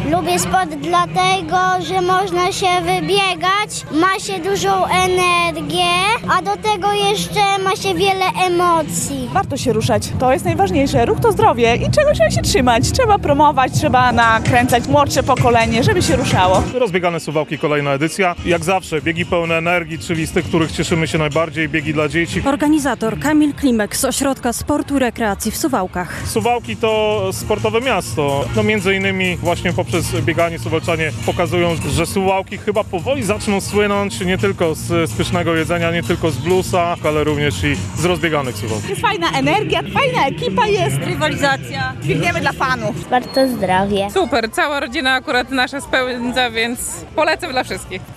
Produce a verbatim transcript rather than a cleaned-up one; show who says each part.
Speaker 1: Lubię sport dlatego, że można się wybiegać, ma się dużą energię, a do tego jeszcze ma się wiele emocji.
Speaker 2: Warto się ruszać, to jest najważniejsze. Ruch to zdrowie i czegoś trzeba się trzymać. Trzeba promować, trzeba nakręcać młodsze pokolenie, żeby się ruszało.
Speaker 3: Rozbiegane Suwałki, kolejna edycja. Jak zawsze biegi pełne energii, czyli z tych, których cieszymy się najbardziej, biegi dla dzieci.
Speaker 4: Organizator Kamil Klimek z Ośrodka Sportu i Rekreacji w Suwałkach.
Speaker 3: Suwałki to sportowe miasto. No między innymi właśnie poprzez bieganie Suwałczanie pokazują, że Suwałki chyba powoli zaczną słynąć nie tylko z pysznego jedzenia, nie tylko z bluesa, ale również i z rozbieganych Suwałki.
Speaker 2: Jest fajna energia, fajna ekipa jest.
Speaker 4: Rywalizacja.
Speaker 2: Biegniemy dla fanów.
Speaker 1: Sport to zdrowie.
Speaker 5: Super, cała rodzina akurat nasza spędza, więc polecam dla wszystkich.